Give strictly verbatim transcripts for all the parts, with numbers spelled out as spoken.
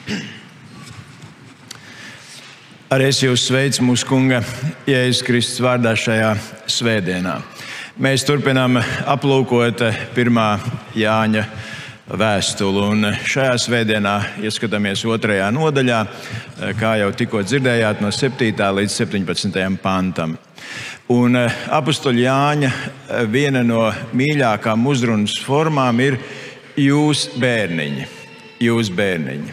Arī es jūs sveicu mūsu Kunga Jēzus Kristus vārdā šajā svētdienā. Mēs turpinām aplūkot pirmā Jāņa vēstuli, un šajā svētdienā ieskatāmies otrajā nodaļā, kā jau tikko dzirdējāt, no septītā līdz septiņpadsmitajam pantam. Un apustuļa Jāņa viena no mīļākām uzrunas formām ir jūs bērniņi, jūs bērniņi.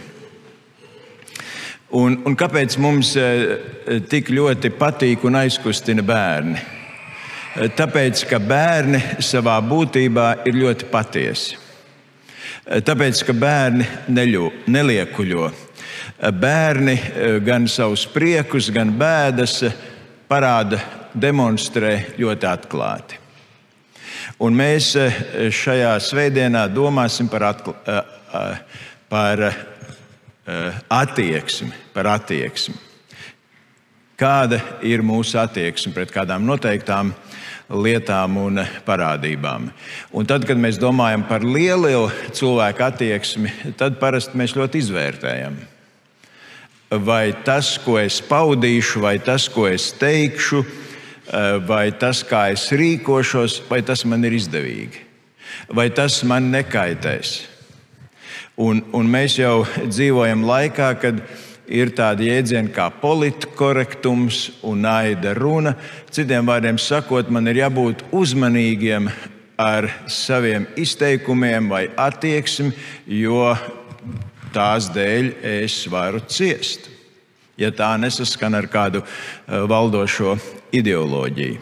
Un, un kāpēc mums tik ļoti patīk un aizkustina bērni? Tāpēc, ka bērni savā būtībā ir ļoti patiesi. Tāpēc, ka bērni neļu, neliekuļo. Bērni gan savus priekus, gan bēdas parāda, demonstrē ļoti atklāti. Un mēs šajā svētdienā domāsim par, atkla, par attieksmi, par attieksmi. Kāda ir mūsu attieksme pret kādām noteiktām lietām un parādībām? Un tad, kad mēs domājam par lielu cilvēku attieksmi, tad parasti mēs ļoti izvērtējam. Vai tas, ko es paudīšu, vai tas, ko es teikšu, vai tas, kā es rīkošos, vai tas man ir izdevīgi, vai tas man nekaitēs. Un, un mēs jau dzīvojam laikā, kad ir tādi jēdzieni kā politkorektums un naida runa. Citiem vārdiem sakot, man ir jābūt uzmanīgiem ar saviem izteikumiem vai attieksmi, jo tās dēļ es varu ciest, ja tā nesaskan ar kādu valdošo ideoloģiju.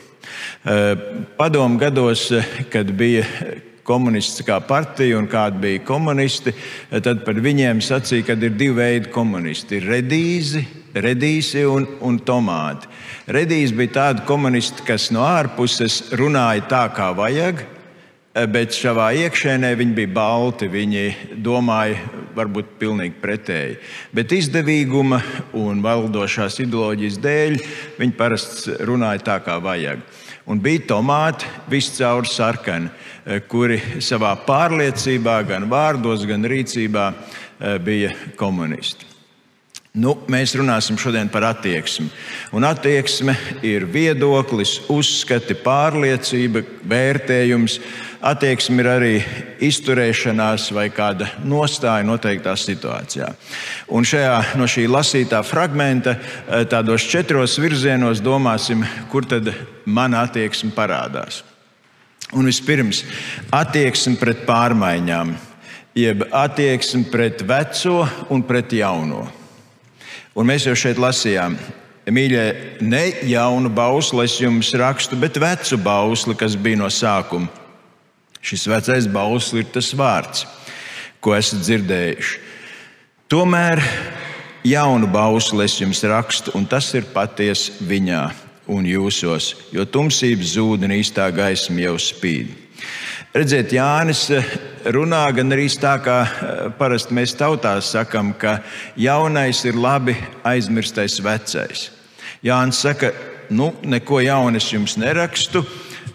Padomu gados, kad bija komunistiskā partija un kādi bija komunisti, tad par viņiem sacīja, ka ir divi veidi komunisti. Ir redīzi, redīsi un, un tomāti. Redīzi bija tādi komunisti, kas no ārpuses runāja tā, kā vajag, bet savā iekšēnē viņi bija balti, viņi domāja varbūt pilnīgi pretēji. Bet izdevīguma un valdošās ideoloģijas dēļ viņi parasti runāja tā, kā vajag. Un bija tomāti viscaur sarkani, kuri savā pārliecībā, gan vārdos, gan rīcībā bija komunisti. Nu, mēs runāsim šodien par attieksmi. Un attieksme ir viedoklis, uzskati, pārliecība, vērtējums. Attieksme ir arī izturēšanās vai kāda nostāja noteiktā situācijā. Un šajā, no šī lasītā fragmenta tādos četros virzienos domāsim, kur tad mana attieksme parādās. Un vispirms attieksme pret pārmaiņām, jeb attieksme pret veco un pret jauno. Un mēs jau šeit lasījām, mīļie, ne jaunu bausli es jums rakstu, bet vecu bausli, kas bija no sākuma. Šis vecais bauslis ir tas vārds, ko esat dzirdējuši. Tomēr jaunu bausli es jums rakstu, un tas ir patiesi viņā un jūsos, jo tumsības zūd un īstā gaisma jau spīd. Redziet, Jānis runā gan arī tā, kā parasti mēs tautā sakam, ka jaunais ir labi aizmirstais vecais. Jānis saka, nu, neko jaunu es jums nerakstu,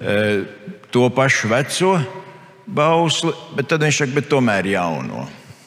to pašu veco bausli, bet tad viņš saka, bet tomēr jauno.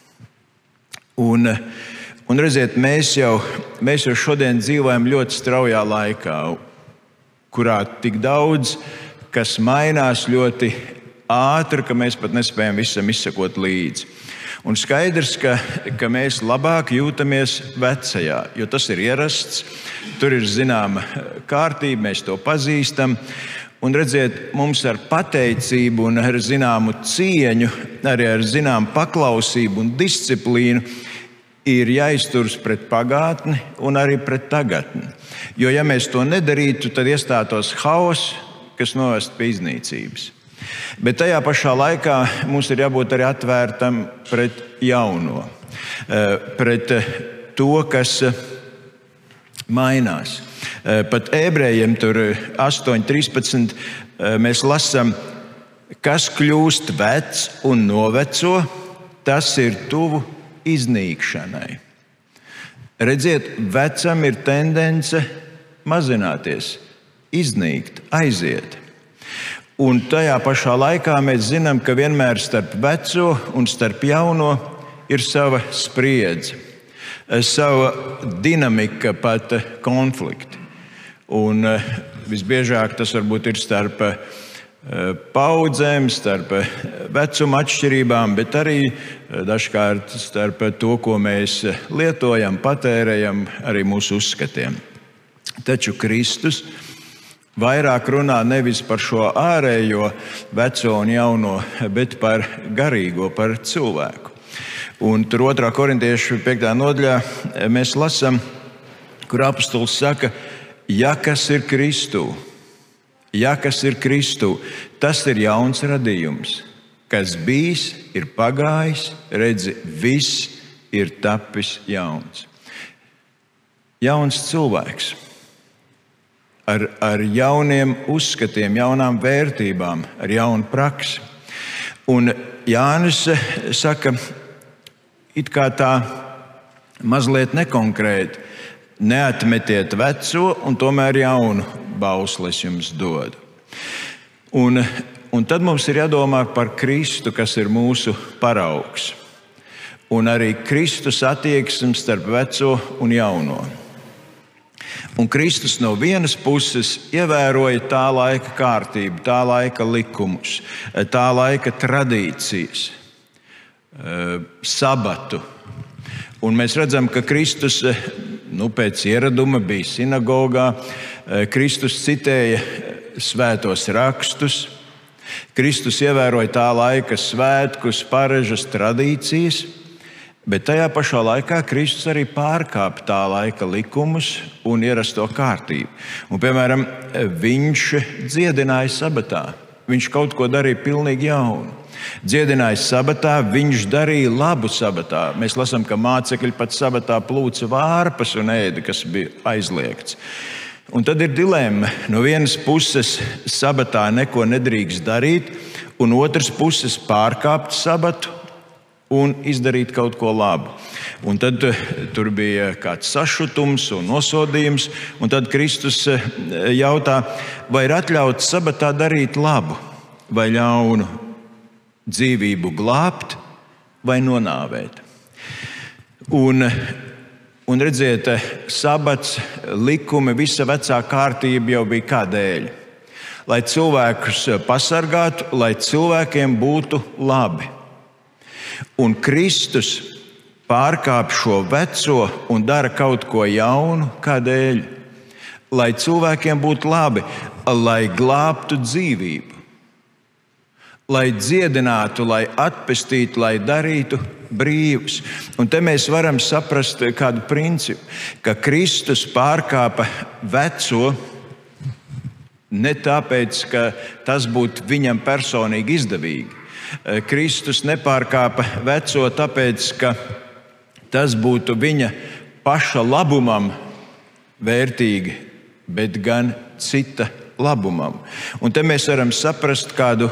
Un, un redziet, mēs jau, mēs jau šodien dzīvojam ļoti straujā laikā, kurā tik daudz, kas mainās ļoti ātri, ka mēs pat nespējam visam izsekot līdzi. Un skaidrs, ka, ka mēs labāk jūtamies vecajā, jo tas ir ierasts, tur ir zināma kārtība, mēs to pazīstam. Un redziet, mums ar pateicību un ar zināmu cieņu, arī ar zināmu paklausību un disciplīnu ir jāizturas pret pagātni un arī pret tagadni. Jo ja mēs to nedarītu, tad iestātos haoss, kas novest pie iznīcības. Bet tajā pašā laikā mums ir jābūt arī atvērtam pret jauno, pret to, kas mainās. Pat ebrejiem tur astoņi trīspadsmit mēs lasām, kas kļūst vecs un noveco, tas ir tuvu iznīkšanai. Redziet, vecam ir tendence mazināties, iznīkt, aiziet. Un tajā pašā laikā mēs zinām, ka vienmēr starp veco un starp jauno ir sava spriedze. sava dinamika, pat konflikti. Un visbiežāk tas varbūt ir starp paudzēm, starp vecuma atšķirībām, bet arī dažkārt starp to, ko mēs lietojam, patērējam, arī mūsu uzskatiem. Taču Kristus vairāk runā nevis par šo ārējo veco un jauno, bet par garīgo, par cilvēku. Un tur otrā korintiešu piektā nodaļā mēs lasām, kur apostols saka, ja kas ir Kristū, Ja kas ir Kristū, tas ir jauns radījums. Kas bijis, ir pagājis, redzi, viss ir tapis jauns. Jauns cilvēks ar, ar jauniem uzskatiem, jaunām vērtībām, ar jaunu praksi. Un Jānis saka, it kā tā mazliet nekonkrēti, neatmetiet veco un tomēr jaunu bausli es jums dodu. Un, un tad mums ir jādomā par Kristu, kas ir mūsu paraugs. Un arī Kristus attieksme starp veco un jauno. Un Kristus no vienas puses ievēroja tā laika kārtību, tā laika likumus, tā laika tradīcijas, sabatu. Un mēs redzam, ka Kristus nu, pēc ieraduma bija sinagogā, Kristus citēja svētos rakstus, Kristus ievēroja tā laika svētkus, parežas, tradīcijas, bet tajā pašā laikā Kristus arī pārkāpa tā laika likumus un ierasto kārtību. Un, piemēram, viņš dziedināja sabatā, viņš kaut ko darīja pilnīgi jaunu. Dziedināja sabatā, viņš darīja labu sabatā. Mēs lasām, ka mācekļi pat sabatā plūca vārpas un ēda, kas bija aizliegts. Un tad ir dilemma. No vienas puses sabatā neko nedrīkst darīt, un otras puses pārkāpt sabatu un izdarīt kaut ko labu. Un tad tur bija kāds sašutums un nosodījums, un tad Kristus jautā, vai ir atļauts sabatā darīt labu vai ļaunu, dzīvību glābt vai nonāvēt. Un, un redziet, sabats, likumi, visa vecā kārtība jau bija kādēļ? Lai cilvēkus pasargātu, lai cilvēkiem būtu labi. Un Kristus pārkāp šo veco un dara kaut ko jaunu, kādēļ? Lai cilvēkiem būtu labi, lai glābtu dzīvību. Lai dziedinātu, lai atpestītu, lai darītu brīvus. Un te mēs varam saprast kādu principu, ka Kristus pārkāpa veco ne tāpēc, ka tas būtu viņam personīgi izdevīgi. Kristus nepārkāpa veco tāpēc, ka tas būtu viņa paša labumam vērtīgi, bet gan cita labumam. Un te mēs varam saprast kādu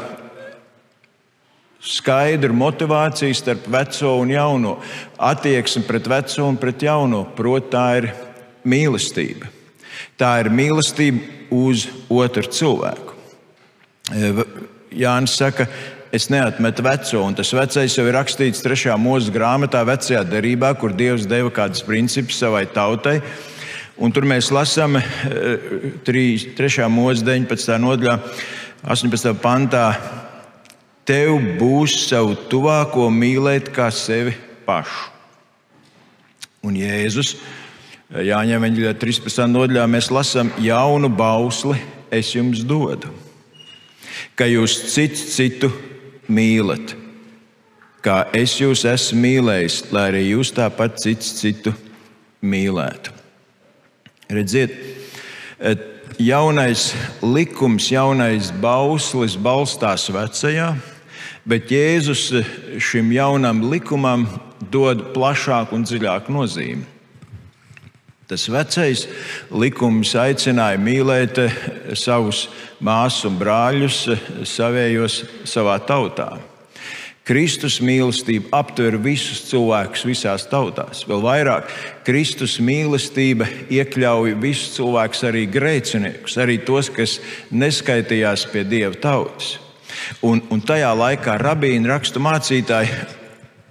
skaidru motivāciju starp veco un jauno, attieksmi pret veco un pret jauno, proti tā ir mīlestība. Tā ir mīlestība uz otru cilvēku. Jānis saka, es neatmetu veco, un tas vecais jau ir rakstīts trešajā Mūzes grāmatā, vecajā derībā, kur Dievs deva kādus principus savai tautai. Un tur mēs lasām trešajā Mūzes deviņpadsmitā nodaļā, astoņpadsmitajā pantā, tev būs savu tuvāko mīlēt kā sevi pašu. Un Jēzus, Jāņa evaņģēlijā trīspadsmitajā nodaļā, mēs lasām, jaunu bausli es jums dodu, ka jūs cits citu mīlat, kā es jūs esmu mīlējis, lai arī jūs tāpat cits citu mīlētu. Redziet, jaunais likums, jaunais bauslis balstās vecajā, bet Jēzus šim jaunam likumam dod plašāku un dziļāku nozīmi. Tas vecais likums aicināja mīlēt savus māsas un brāļus, savējos savā tautā. Kristus mīlestība aptver visus cilvēkus visās tautās. Vēl vairāk, Kristus mīlestība iekļauj visus cilvēkus, arī grēciniekus, arī tos, kas neskaitījās pie Dieva tautas. Un, un tajā laikā rabīni, rakstu mācītāji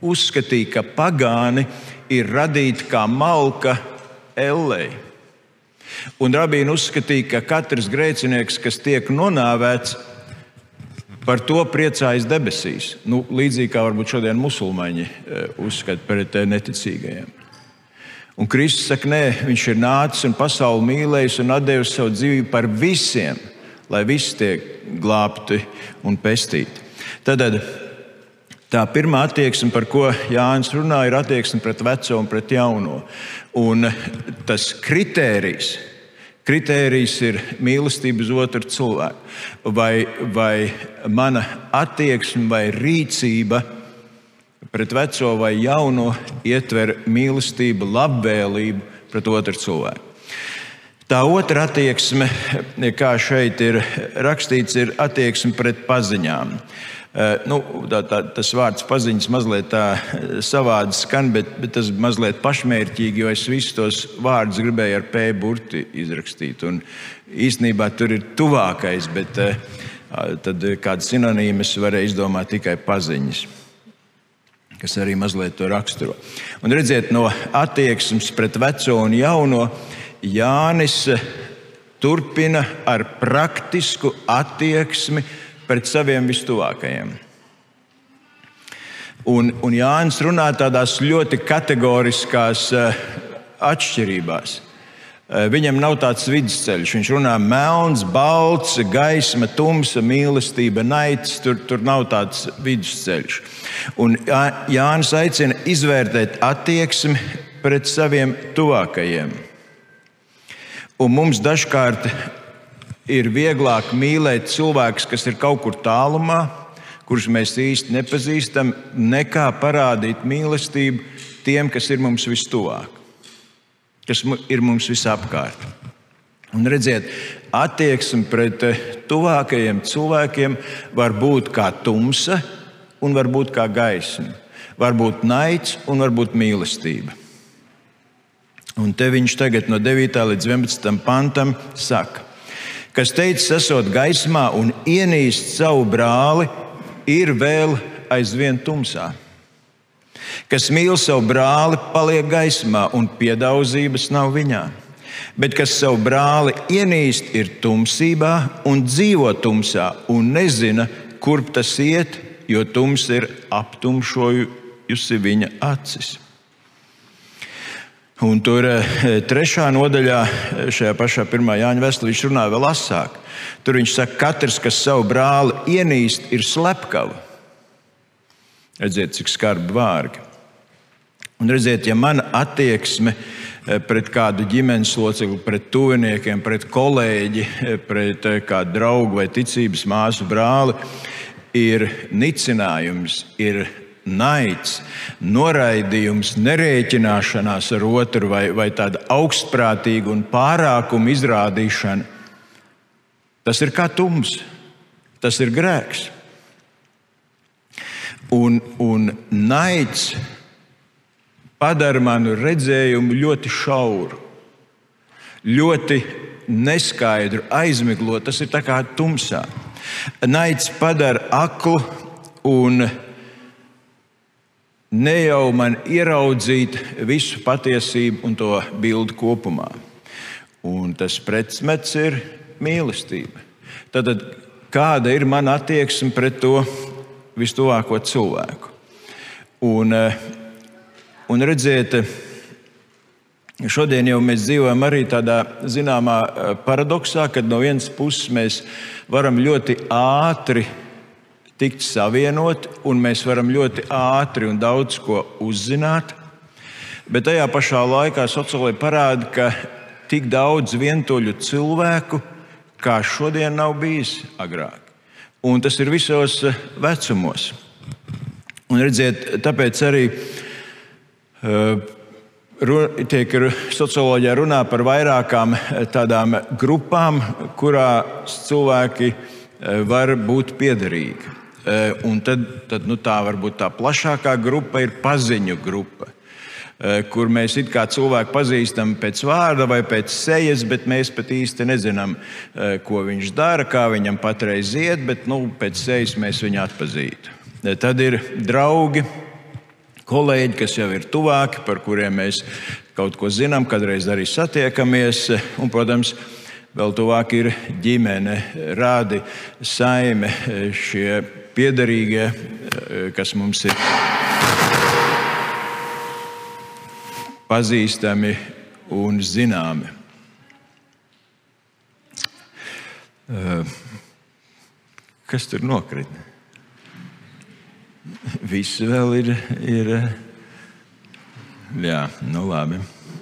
uzskatīja, ka pagāni ir radīti kā malka ellei. Un rabīni uzskatīja, ka katrs grēcinieks, kas tiek nonāvēts, par to priecājas debesīs. Nu, līdzīgi kā varbūt šodien musulmaņi uzskata pret neticīgajiem. Un Kristus saka, nē, viņš ir nācis un pasauli mīlējis un atdevis savu dzīvību par visiem, lai visi tiek glābti un pestīti. Tad tā pirmā attieksme, par ko Jānis runā, ir attieksme pret veco un pret jauno. Un tas kritērijs, kritērijs ir mīlestība uz otru cilvēku. Vai, vai mana attieksme vai rīcība pret veco vai jauno ietver mīlestību, labvēlību pret otru cilvēku. Tā otra attieksme, kā šeit ir rakstīts, ir attieksme pret paziņām. Nu, tā, tā, tas vārds paziņas mazliet tā savādi skan, bet, bet tas mazliet pašmērķīgi, jo es visus tos vārdus gribēju ar P burti izrakstīt. Un īstenībā tur ir tuvākais, bet tad kādas sinonīmas varēja izdomāt tikai paziņas, kas arī mazliet to raksturo. Un redziet, no attieksmes pret veco un jauno Jānis turpina ar praktisku attieksmi pret saviem vistuvākajiem. Un, un Jānis runā tādās ļoti kategoriskās atšķirībās. Viņam nav tāds vidusceļš. Viņš runā melns, balts, gaisma, tumsa, mīlestība, naids. Tur, tur nav tāds vidusceļš. Un Jānis aicina izvērtēt attieksmi pret saviem tuvākajiem. Un mums dažkārt ir vieglāk mīlēt cilvēkus, kas ir kaut kur tālumā, kurus mēs īsti nepazīstam, nekā parādīt mīlestību tiem, kas ir mums vistuvāk, kas ir mums visapkārt. Un redziet, attieksme pret tuvākajiem cilvēkiem var būt kā tumsa un var būt kā gaisma. Var būt naids un var būt mīlestība. Un te viņš tagad no devītā līdz vienpadsmitam pantam saka, kas teicis, esot gaismā un ienīst savu brāli, ir vēl aizvien tumsā. Kas mīl savu brāli, paliek gaismā un piedaudzības nav viņā. Bet kas savu brāli ienīst, ir tumsībā un dzīvo tumsā un nezina, kurp tas iet, jo tums ir aptumšojusi viņa acis. Un tur trešā nodaļā, šajā pašā pirmā Jāņa vēstulē, viņš runā vēl asāk. Tur viņš saka, katrs, kas savu brāli ienīst, ir slepkava. Redziet, cik skarbi vārgi. Un redziet, ja mana attieksme pret kādu ģimenes locekli, pret tuviniekiem, pret kolēģi, pret kādu draugu vai ticības māsu brāli ir nicinājums, ir naids, noraidījums, nerēķināšanās ar otru vai, vai tāda augstprātīga un pārākuma izrādīšana, tas ir kā tums, tas ir grēks. Un, un naids padara manu redzējumu ļoti šauru, ļoti neskaidru, aizmiglot. Tas ir tā kā tumsā. Naids padara aklu un ne jau man ieraudzīt visu patiesību un to bildi kopumā. Un tas pretmets ir mīlestība. Tad kāda ir mana attieksme pret to vistuvāko cilvēku? Un, un redziet, šodien jau mēs dzīvojam arī tādā zināmā paradoksā, kad no vienas puses mēs varam ļoti ātri tikt savienot, un mēs varam ļoti ātri un daudz ko uzzināt, bet tajā pašā laikā socioloģija parāda, ka tik daudz vientuļu cilvēku, kā šodien nav bijis agrāk. Un tas ir visos vecumos. Un redziet, tāpēc arī uh, tiek socioloģijā runā par vairākām tādām grupām, kurās cilvēki var būt piederīgi. Un tad, tad nu, tā varbūt tā plašākā grupa ir paziņu grupa, kur mēs it kā cilvēku pazīstam pēc vārda vai pēc sejas, bet mēs pat īsti nezinām, ko viņš dara, kā viņam patreiz iet, bet nu, pēc sejas mēs viņu atpazītu. Tad ir draugi, kolēģi, kas jau ir tuvāki, par kuriem mēs kaut ko zinām, kādreiz arī satiekamies. Un, protams, vēl tuvāk ir ģimene, rādi, saime, šie piederīgie, kas mums ir pazīstami un zināmi. Kas tur nokrita? Visi vēl ir, ir jā, nu labi.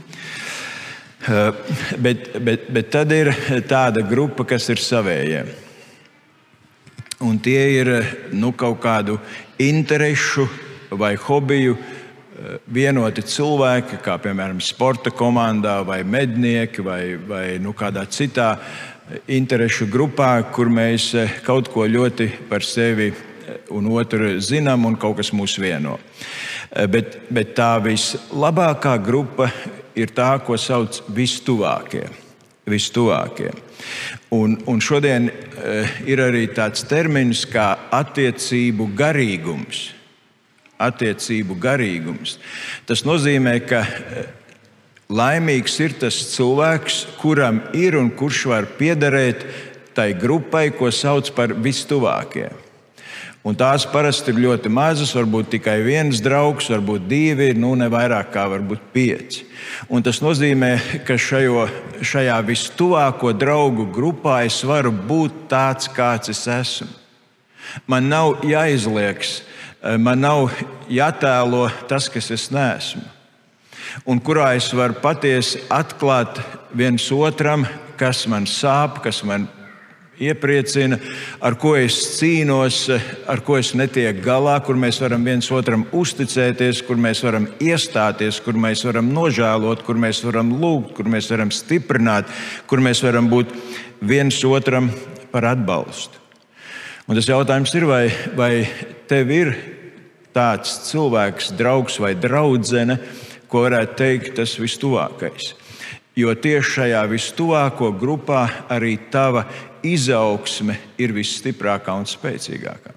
Bet, bet, bet tad ir tāda grupa, kas ir savējie. Un tie ir nu, kaut kādu interešu vai hobiju vienoti cilvēki, kā piemēram sporta komandā, vai mednieki, vai, vai nu, kādā citā interešu grupā, kur mēs kaut ko ļoti par sevi un otru zinām, un kaut kas mūs vieno. Bet, bet tā vislabākā grupa ir tā, ko sauc vistuvākie. vistuvākie. Un, un šodien ir arī tāds termins kā attiecību garīgums. Attiecību garīgums. Tas nozīmē, ka laimīgs ir tas cilvēks, kuram ir un kurš var piederēt tai grupai, ko sauc par vistuvākie. Un tās parasti ir ļoti mazas, varbūt tikai viens draugs, varbūt divi, nu ne vairāk kā varbūt pieci. Un tas nozīmē, ka šajo, šajā vistuvāko draugu grupā es varu būt tāds, kāds es esmu. Man nav jāizlieks, man nav jātēlo tas, kas es neesmu. Un kurā es varu patiesi atklāt viens otram, kas man sāp, kas man iepriecina, ar ko es cīnos, ar ko es netieku galā, kur mēs varam viens otram uzticēties, kur mēs varam iestāties, kur mēs varam nožēlot, kur mēs varam lūgt, kur mēs varam stiprināt, kur mēs varam būt viens otram par atbalstu. Un tas jautājums ir, vai, vai tev ir tāds cilvēks, draugs vai draudzene, ko varētu teikt tas vistuvākais. Jo tieši šajā vistuvāko grupā arī tava izaugsme ir visstiprākā un spēcīgākā.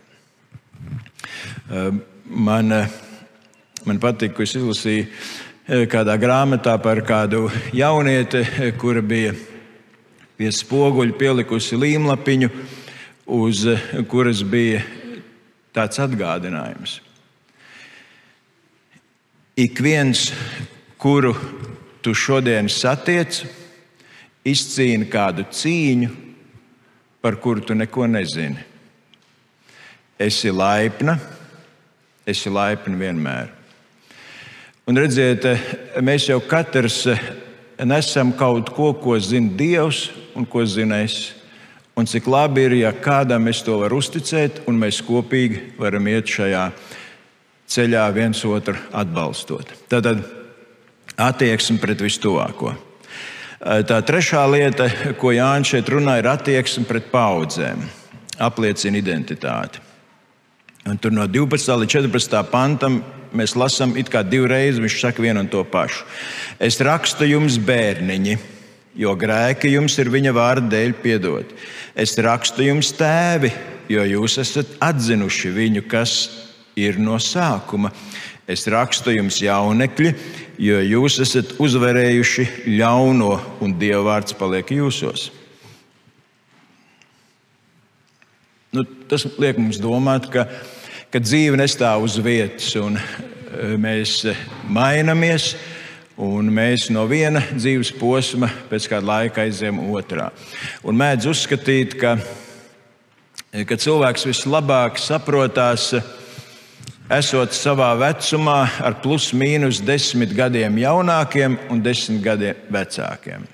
Man, man patīk, ko es izlasīju kādā grāmatā par kādu jaunieti, kura bija pie spoguļa pielikusi līmlapiņu, uz kuras bija tāds atgādinājums. Ik viens, kuru tu šodien satiec, izcīni kādu cīņu, par kuru tu neko nezini. Esi laipna, esi laipna vienmēr. Un redziet, mēs jau katrs nesam kaut ko, ko zina Dievs un ko zina es. Un cik labi ir, ja kādam es to varu uzticēt, un mēs kopīgi varam iet šajā ceļā viens otru atbalstot. Tātad attieksme pret vistuvāko. Tā trešā lieta, ko Jānis šeit runā, ir attieksme pret paaudzēm, apliecina identitāti. Un tur no divpadsmitā līdz četrpadsmitam pantam mēs lasām it kā divreiz, viņš saka vienu un to pašu. Es rakstu jums, bērniņi, jo grēki jums ir viņa vārda dēļ piedoti. Es rakstu jums, tēvi, jo jūs esat atzinuši viņu, kas ir no sākuma. Es rakstu jums, jaunekļi, jo jūs esat uzvarējuši ļauno un Dieva vārds paliek jūsos. Nu, tas liek mums domāt, ka, ka dzīve nestāv uz vietas un mēs mainamies un mēs no viena dzīves posma pēc kāda laika aizējam otrā. Un mēdz uzskatīt, ka, ka cilvēks vislabāk saprotās esot savā vecumā ar plus mīnus desmit gadiem jaunākiem un desmit gadiem vecākiem.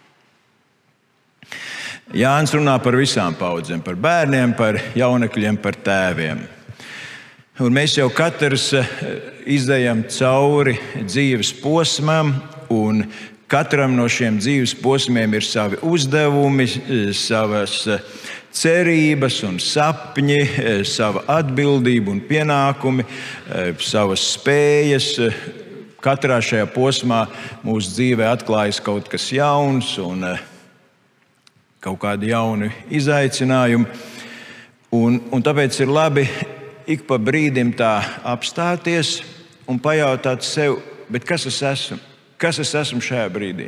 Jānis runā par visām paudzēm, par bērniem, par jaunekļiem, par tēviem. Un mēs jau katrs izejam cauri dzīves posmam, un katram no šiem dzīves posmiem ir savi uzdevumi, savas cerības un sapņi, sava atbildība un pienākumi, savas spējas. Katrā šajā posmā mūsu dzīvē atklājas kaut kas jauns un kaut kādi jauni izaicinājumi. Un, un tāpēc ir labi ik pa brīdim tā apstāties un pajautāt sev, bet kas es esmu? Kas es esmu šajā brīdī?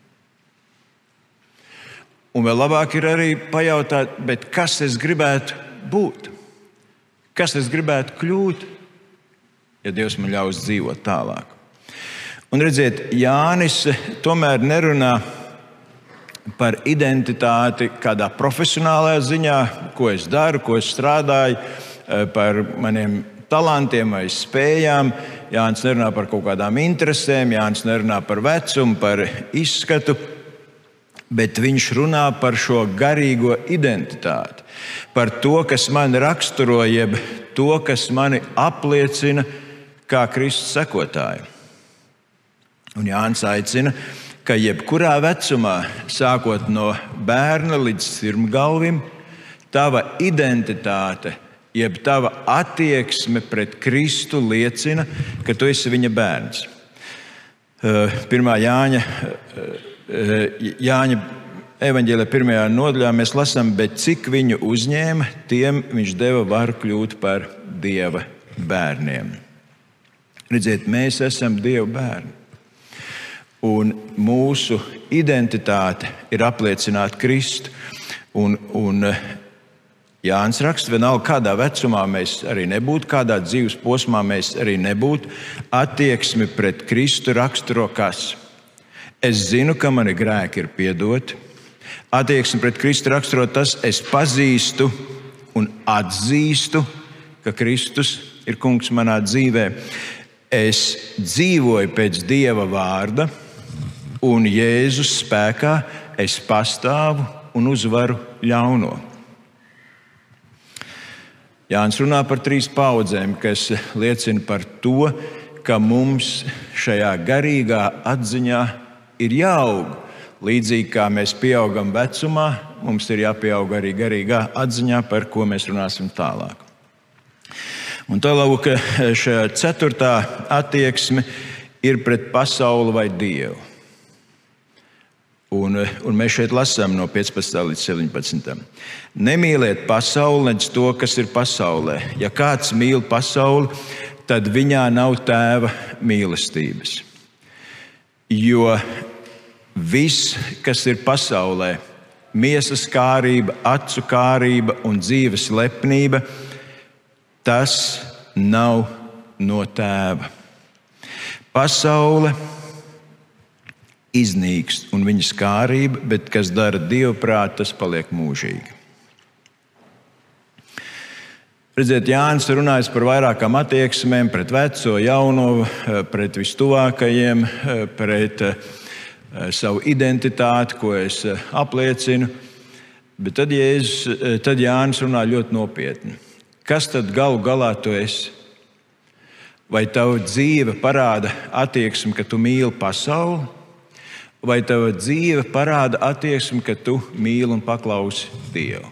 Un vēl labāk ir arī pajautāt, bet kas es gribētu būt? Kas es gribētu kļūt, ja Dievs man ļaus dzīvot tālāk? Un redziet, Jānis tomēr nerunā par identitāti kādā profesionālajā ziņā, ko es daru, ko es strādāju, par maniem talantiem vai spējām. Jānis nerunā par kaut kādām interesēm, Jānis nerunā par vecumu, par izskatu, bet viņš runā par šo garīgo identitāti, par to, kas mani raksturo, jeb to, kas mani apliecina kā Kristus sekotāju. Un Jānis aicina, ka jebkurā vecumā, sākot no bērna līdz sirmgalvim, tava identitāte, jeb tava attieksme pret Kristu liecina, ka tu esi viņa bērns. Pirmā Jāņa, Jāņa evaņģēlijā pirmajā nodaļā mēs lasām, bet cik viņu uzņēma, tiem viņš deva varu kļūt par Dieva bērniem. Redziet, mēs esam Dieva bērni. Un mūsu identitāte ir apliecināt Kristu. Un, un Jānis raksta, vienalga kādā vecumā mēs arī nebūtu, kādā dzīves posmā mēs arī nebūtu, attieksmi pret Kristu raksturo kas? Es zinu, ka mani grēki ir piedoti. Attieksmi pret Kristu raksturo tas, es pazīstu un atzīstu, ka Kristus ir kungs manā dzīvē. Es dzīvoju pēc Dieva vārda, un Jēzus spēkā es pastāvu un uzvaru ļauno. Jānis runā par trīs paudzēm, kas liecina par to, ka mums šajā garīgā atziņā ir jāaug. Līdzīgi kā mēs pieaugam vecumā, mums ir jāpieaug arī garīgā atziņā, par ko mēs runāsim tālāk. Un tālāk šajā ceturtā attieksme ir pret pasauli vai Dievu. Un, un mēs šeit lasām no piecpadsmitā līdz septiņpadsmitam. Nemīliet pasauli, nedz to, kas ir pasaulē. Ja kāds mīl pasauli, tad viņā nav Tēva mīlestības. Jo viss, kas ir pasaulē, miesas kārība, acu kārība un dzīves lepnība, tas nav no Tēva. Pasaule iznīkst un viņas kārība, bet kas dara Dieva prātu, tas paliek mūžīgi. Redziet, Jānis runājas par vairākām attieksmēm, pret veco, jauno, pret vistuvākajiem, pret savu identitāti, ko es apliecinu. Bet tad, Jēzus, tad Jānis runā ļoti nopietni. Kas tad galu galā tu esi? Vai tava dzīve parāda attieksmi, ka tu mīli pasauli? Vai tava dzīve parāda attieksmi, ka tu mīli un paklausi Dievu?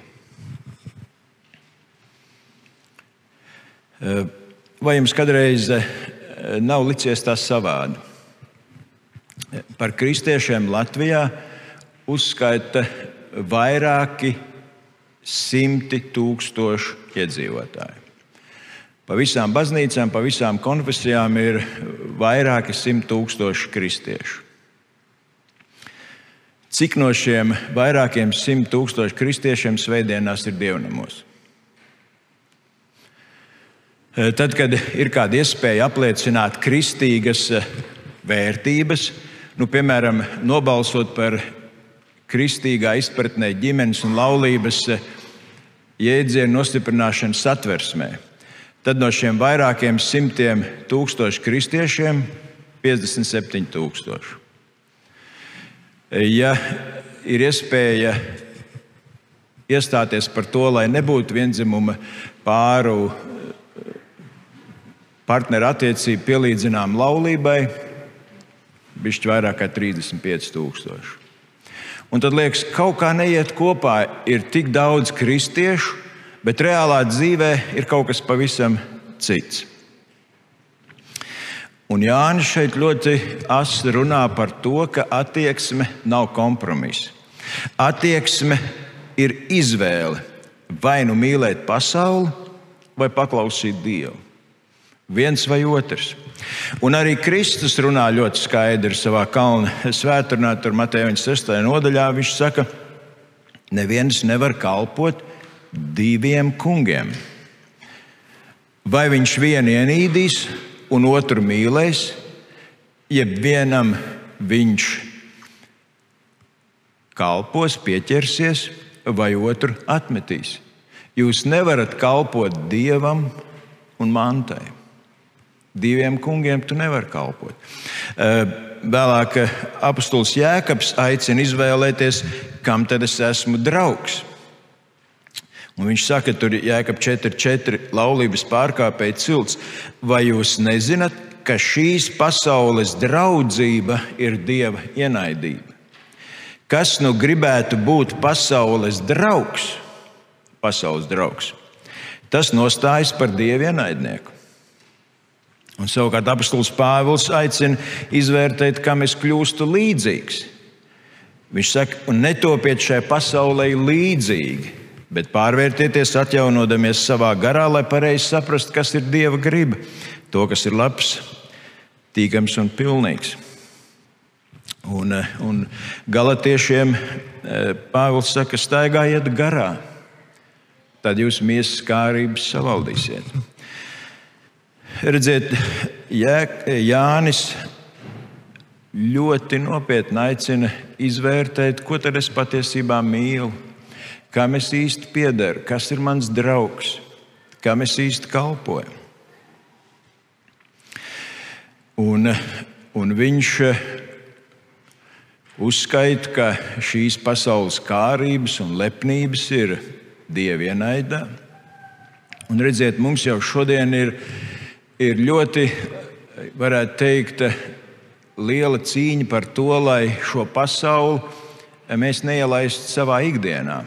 Vai jums kādreiz nav licies tā savādi? Par kristiešiem Latvijā uzskaita vairāki simti tūkstoši iedzīvotāji. Pa visām baznīcām, pa visām konfesijām ir vairāki simt tūkstoši kristiešu. Cik no šiem vairākiem simt tūkstoši kristiešiem svētdienās ir dievnamos? Tad, kad ir kāda iespēja apliecināt kristīgas vērtības, nu, piemēram, nobalsot par kristīgā izpratnē ģimenes un laulības jēdzienu nostiprināšanu satversmē, tad no šiem vairākiem simtiem tūkstoši kristiešiem piecdesmit septiņi tūkstoši. Ja ir iespēja iestāties par to, lai nebūtu vienzimuma pāru partneru attiecību pielīdzinām laulībai, bišķi vairāk kā trīsdesmit pieci tūkstoši. Un tad liekas, kaut kā neiet kopā, ir tik daudz kristiešu, bet reālā dzīvē ir kaut kas pavisam cits. Un Jānis šeit ļoti asi runā par to, ka attieksme nav kompromiss. Attieksme ir izvēle vai nu mīlēt pasauli, vai paklausīt Dievu. Viens vai otrs. Un arī Kristus runā ļoti skaidri savā kalna svētdienā, tur Mateja sestajā nodaļā. Viņš saka, neviens nevar kalpot diviem kungiem. Vai viņš vienu ienīdīs un otru mīlēs, jeb vienam viņš kalpos, pieķersies, vai otru atmetīs. Jūs nevarat kalpot Dievam un mantai. Diviem kungiem tu nevari kalpot. Vēlāk apostols Jēkabs aicina izvēlēties, kam tad es esmu draugs. Un viņš saka, tur Jēkab četri četri, laulības pārkāpēji cilts. Vai jūs nezināt, ka šīs pasaules draudzība ir Dieva ienaidība? Kas nu gribētu būt pasaules draugs? Pasaules draugs. Tas nostājas par Dieva ienaidnieku. Un savukārt apostols Pāvils aicina izvērtēt, kam es kļūstu līdzīgs. Viņš saka, un netopiet šai pasaulē līdzīgi, bet pārvērtieties, atjaunodamies savā garā, lai pareizi saprastu, kas ir Dieva griba, to, kas ir labs, tīkams un pilnīgs. Un, un galatiešiem Pāvils saka, staigājiet garā, tad jūs miesas kārības savaldīsiet. Redziet, Jānis ļoti nopietni aicina izvērtēt, ko tad es patiesībā mīlu, kam es īsti piederu, kas ir mans draugs, kam es īsti kalpoju. Un, un viņš uzskaita, ka šīs pasaules kārības un lepnības ir Dieva ienaidā. Un redziet, mums jau šodien ir, ir ļoti, varētu teikt, liela cīņa par to, lai šo pasauli mēs neielaistu savā ikdienā.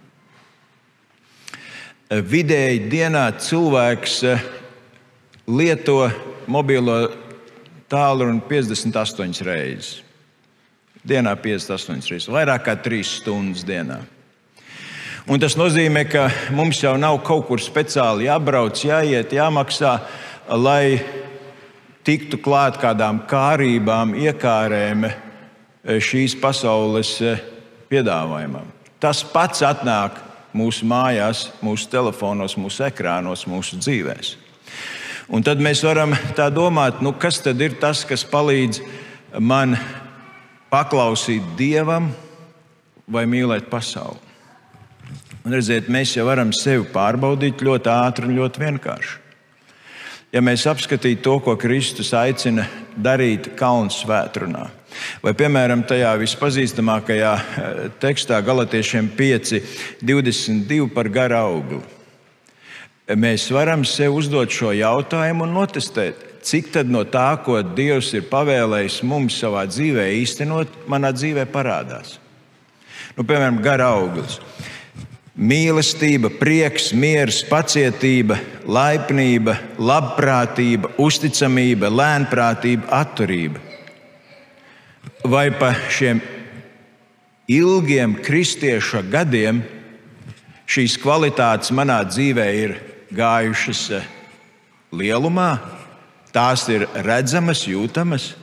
Vidēji dienā cilvēks lieto mobilo tālruni piecdesmit astoņas reizes. Dienā piecdesmit astoņas reizes, vairāk kā trīs stundas dienā. Un tas nozīmē, ka mums jau nav kaut kur speciāli jābrauc, jāiet, jāmaksā, lai tiktu klāt kādām kārībām, iekārēm šīs pasaules piedāvājumam. Tas pats atnāk mūsu mājās, mūsu telefonos, mūsu ekrānos, mūsu dzīvēs. Un tad mēs varam tā domāt, nu kas tad ir tas, kas palīdz man paklausīt Dievam vai mīlēt pasauli? Un redziet, mēs jau varam sevi pārbaudīt ļoti ātri un ļoti vienkārši. Ja mēs apskatītu to, ko Kristus aicina darīt kalnu svētdienā, vai, piemēram, tajā vispazīstamākajā tekstā Galatiešiem pieci divdesmit divi par garu augli, mēs varam sev uzdot šo jautājumu un notestēt, cik tad no tā, ko Dievs ir pavēlējis mums savā dzīvē īstenot, manā dzīvē parādās. Nu, piemēram, gara auglis. Mīlestība, prieks, miers, pacietība, laipnība, labprātība, uzticamība, lēnprātība, atturība. Vai pa šiem ilgiem kristieša gadiem šīs kvalitātes manā dzīvē ir gājušas lielumā? Tās ir redzamas, jūtamas?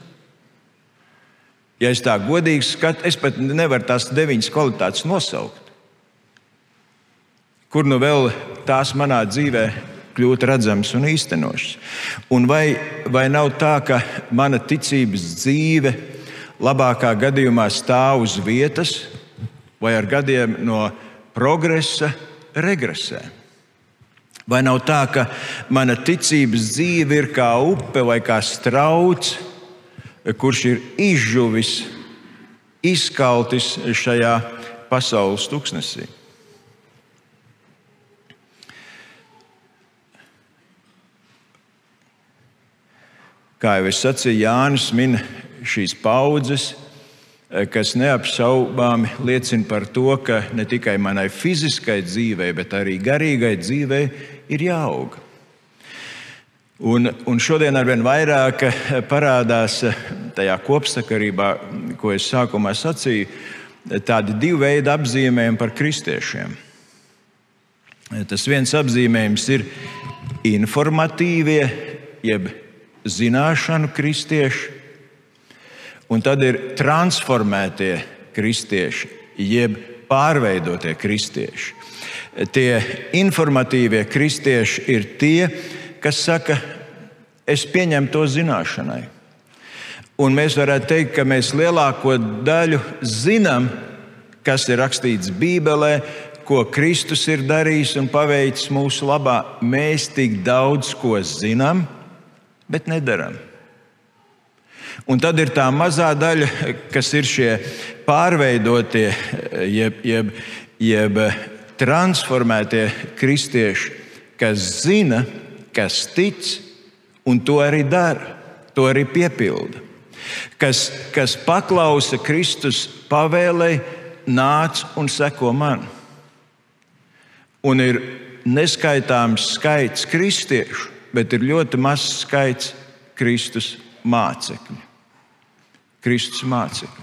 Ja es tā godīgi skatu, es pat nevaru tās deviņas kvalitātes nosaukt. Kur nu vēl tās manā dzīvē kļūt redzamas un īstenošas? Un vai, vai nav tā, ka mana ticības dzīve labākā gadījumā stāv uz vietas, vai ar gadiem no progresa regresē? Vai nav tā, ka mana ticības dzīve ir kā upe vai kā strauts, kurš ir izžuvis, izkaltis šajā pasaules tuksnesī? Kā jau es sacīju, Jānis min šīs paudzes, kas neapšaubāmi liecina par to, ka ne tikai manai fiziskai dzīvei, bet arī garīgai dzīvei ir jāaug. Un, un šodien arvien vairāk parādās tajā kopsakarībā, ko es sākumā sacīju, tādi divi veidi apzīmējumi par kristiešiem. Tas viens apzīmējums ir informatīvie, jeb zināšanu kristieši, un tad ir transformētie kristieši, jeb pārveidotie kristieši. Tie informatīvie kristieši ir tie, kas saka, es pieņemu to zināšanai. Un mēs varētu teikt, ka mēs lielāko daļu zinām, kas ir rakstīts Bībelē, ko Kristus ir darījis un paveicis mūsu labā. Mēs tik daudz ko zinām, bet nedaram. Un tad ir tā mazā daļa, kas ir šie pārveidotie, jeb, jeb, jeb transformētie kristieši, kas zina, kas tic, un to arī dara, to arī piepilda. Kas, kas paklausa Kristus pavēlei, nāc un seko man. Un ir neskaitāms skaits kristiešu, bet ir ļoti mazs skaits Kristus mācekļu. Kristus mācekļu.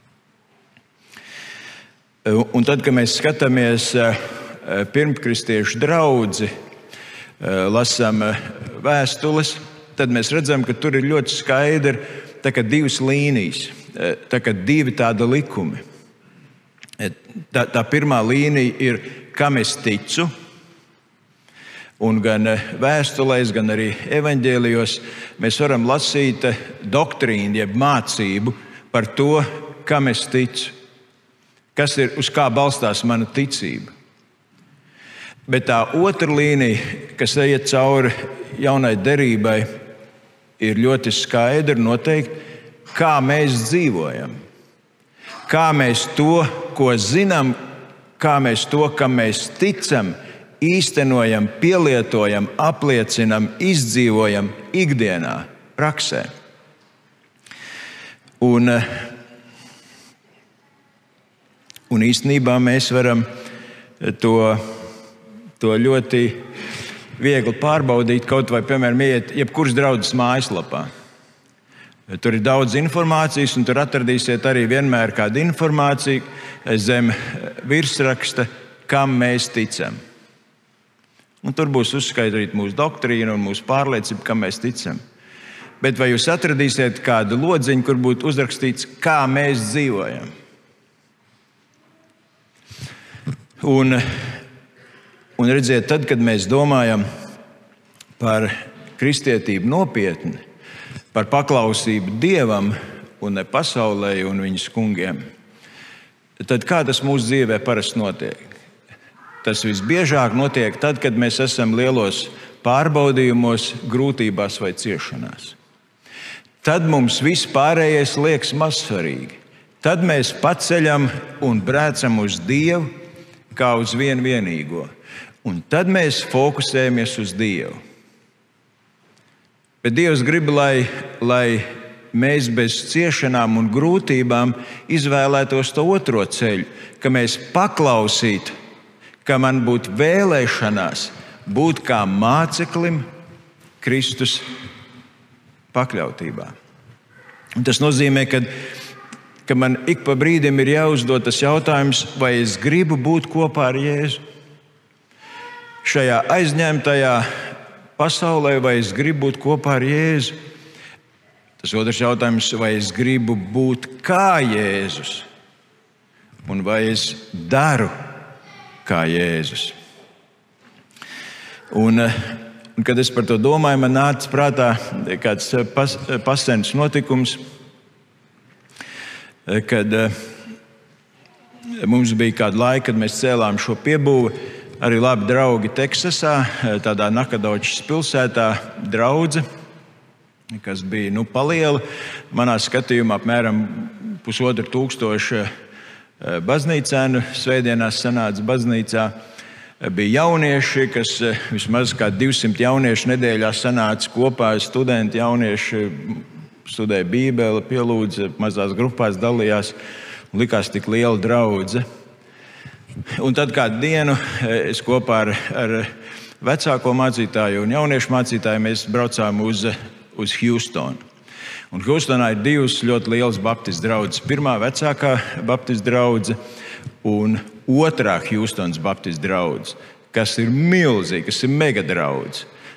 Un tad, kad mēs skatāmies pirmkristiešu draudzi, lasām vēstules, tad mēs redzam, ka tur ir ļoti skaidri tā kā divas līnijas, tā kā divi tādi likumi. Tā, tā pirmā līnija ir, kam es ticu, un gan vēstulēs, gan arī evaņģēlijos mēs varam lasīt doktrīnu, jeb mācību par to, kam es ticu, kas ir, uz kā balstās mana ticība. Bet tā otra līnija, kas iet cauri jaunai derībai, ir ļoti skaidri noteikti, kā mēs dzīvojam. Kā mēs to, ko zinām, kā mēs to, kam mēs ticam, īstenojam, pielietojam, apliecinam, izdzīvojam ikdienā, praksē. Un, un īstenībā mēs varam to, to ļoti viegli pārbaudīt, kaut vai, piemēram, iet jebkuras draudzes mājaslapā. Tur ir daudz informācijas, un tur atradīsiet arī vienmēr kādu informāciju zem virsraksta, kam mēs ticam. Un tur būs uzskaitīta mūsu doktrīna un mūsu pārliecība, kam mēs ticam. Bet vai jūs atradīsiet kādu lodziņu, kur būtu uzrakstīts, kā mēs dzīvojam? Un, un redziet, tad, kad mēs domājam par kristietību nopietni, par paklausību Dievam un ne pasaulē un viņas kungiem, tad kā tas mūsu dzīvē parasti notiek? Tas visbiežāk notiek tad, kad mēs esam lielos pārbaudījumos, grūtībās vai ciešanās. Tad mums viss pārējais liekas mazsvarīgi. Tad mēs paceļam un brēcam uz Dievu kā uz vienu vienīgo. Un tad mēs fokusējamies uz Dievu. Bet Dievs grib, lai, lai mēs bez ciešanām un grūtībām izvēlētos to otro ceļu, ka mēs paklausītu, ka man būtu vēlēšanās būt kā māceklim Kristus pakļautībā. Un tas nozīmē, ka, ka man ik pa brīdim ir jāuzdod tas jautājums, vai es gribu būt kopā ar Jēzu. Šajā aizņemtajā pasaulē, vai es gribu būt kopā ar Jēzu. Tas otrs jautājums, vai es gribu būt kā Jēzus, un vai es daru kā Jēzus. Un, un kad es par to domāju, man nāca prātā kāds pas, pasens notikums, kad mums bija kāda laika, kad mēs cēlām šo piebūvi. Arī labi draugi Teksasā, tādā Nakadočas pilsētā, draudze, kas bija nu, paliela. Manā skatījumā apmēram pusotru tūkstošu baznīcēnu svētdienās sanāca baznīcā. Bija jaunieši, kas vismaz kā divsimt jaunieši nedēļā sanāca kopā, studenti jaunieši studēja Bībeli, pielūdza, mazās grupās dalījās, un likās tik liela draudze. Un tad kādu dienu es kopā ar, ar vecāko mācītāju un jauniešu mācītāju mēs braucām uz, uz Hjūstonu. Un Hjūstonā ir divas ļoti lielas baptistu draudzes. Pirmā vecākā baptistu draudze un otrā Hjūstonas baptistu draudze, kas ir milzīga, kas ir mega draudze.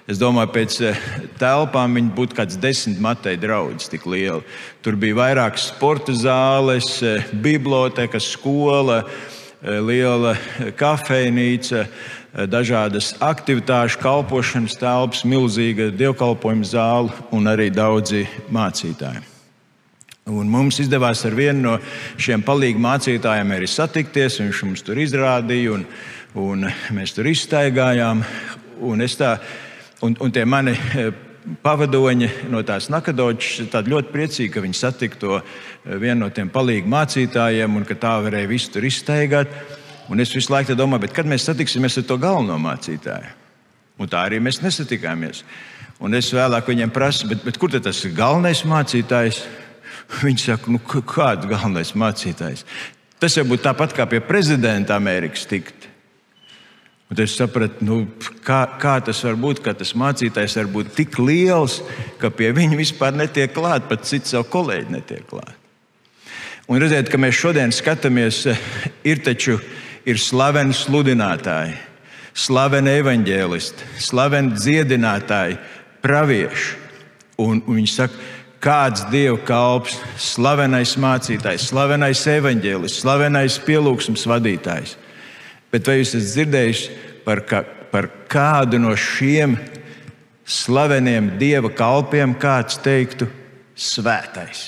Es domāju, pēc telpām viņi būtu kāds desmit Mateja draugs, tik lieli. Tur bija vairākas sporta zāles, biblioteka, skola, liela kafejnīca, dažādas aktivitāšu, kalpošanas telpas, milzīga dievkalpojuma zāle un arī daudzi mācītāji. Un mums izdevās ar vienu no šiem palīgu mācītājiem arī satikties. Viņš mums tur izrādīja, un, un mēs tur izstaigājām. Un, tā, un, un tie mani pavadoņi no tās Nakadočas tādi ļoti priecīgi, ka viņi satika to vienu no tiem palīgu mācītājiem un ka tā varēja visu tur izstaigāt. Un es visu laiku domāju, bet kad mēs satiksimies ar to galveno mācītāju? Un tā arī mēs nesatikāmies. Un es vēlāk viņiem prasu, bet, bet kur tad tas ir galvenais mācītājs? Viņi saka, nu kāds galvenais mācītājs? Tas jau būtu tāpat kā pie prezidenta Amerikas tikt. Un es sapratu, nu, kā, kā tas var būt, ka tas mācītājs var būt tik liels, ka pie viņa vispār netiek klāt, pat cits savu kolēģi netiek klāt. Un redziet, ka mēs šodien skatāmies, ir taču ir slaveni sludinātāji, slaveni evaņģēlisti, slaveni dziedinātāji, pravieši. Un, un viņi saka, kāds Dieva kalps, slavenais mācītājs, slavenais evaņģēlists, slavenais pielūgsmes vadītājs. Bet vai jūs esat dzirdējuši par, kā, par kādu no šiem slaveniem Dieva kalpiem, kāds teiktu svētais?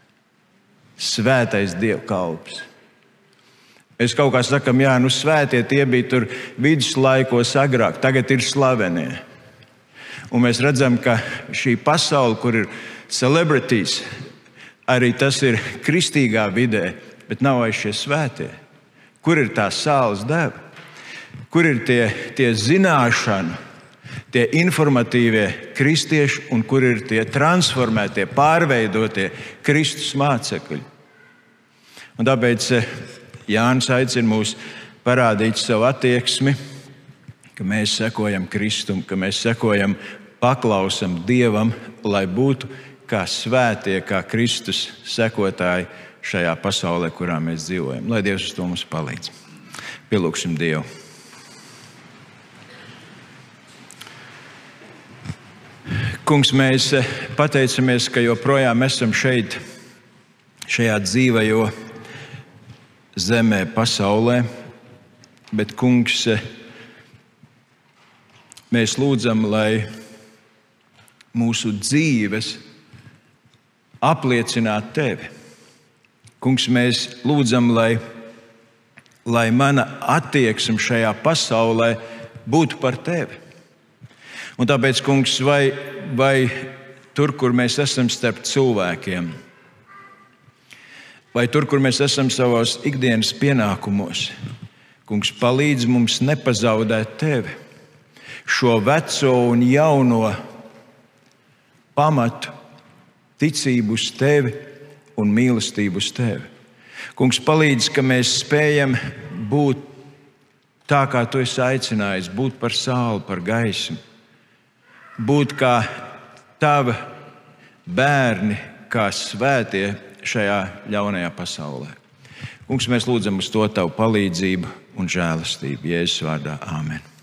Svētais Dieva kalps. Mēs kaut kā sakam, jā, nu svētie tie bija tur viduslaikos agrāk, tagad ir slavenie. Un mēs redzam, ka šī pasaule, kur ir celebrities, arī tas ir kristīgā vidē, bet nav aiz šie svētie. Kur ir tā sāls deva? Kur ir tie, tie zināšanu, tie informatīvie kristieši un kur ir tie transformētie, pārveidotie Kristus mācekļi? Un tāpēc Jānis aicina mūs parādīt savu attieksmi, ka mēs sekojam Kristum, ka mēs sekojam, paklausam Dievam, lai būtu kā svētie, kā Kristus sekotāji šajā pasaulē, kurā mēs dzīvojam. Lai Dievs uz to mums palīdz. Pielūgsim Dievu. Kungs, mēs pateicamies, ka joprojām esam šeit, šajā dzīvajo zemē, pasaulē, bet, Kungs, mēs lūdzam, lai mūsu dzīves apliecinātu Tevi. Kungs, mēs lūdzam, lai, lai mana attieksme šajā pasaulē būtu par Tevi. Un tāpēc, Kungs, vai, vai tur, kur mēs esam starp cilvēkiem, vai tur, kur mēs esam savos ikdienas pienākumos, Kungs, palīdz mums nepazaudēt Tevi, šo veco un jauno pamatu, ticību uz Tevi un mīlestību uz Tevi. Kungs, palīdz, ka mēs spējam būt tā, kā Tu esi aicinājis, būt par sauli, par gaismu, būt kā Tava bērni, kā svētie šajā ļaunajā pasaulē. Kungs, mēs lūdzam uz to Tavu palīdzību un žēlastību. Jēzus vārdā. Āmen.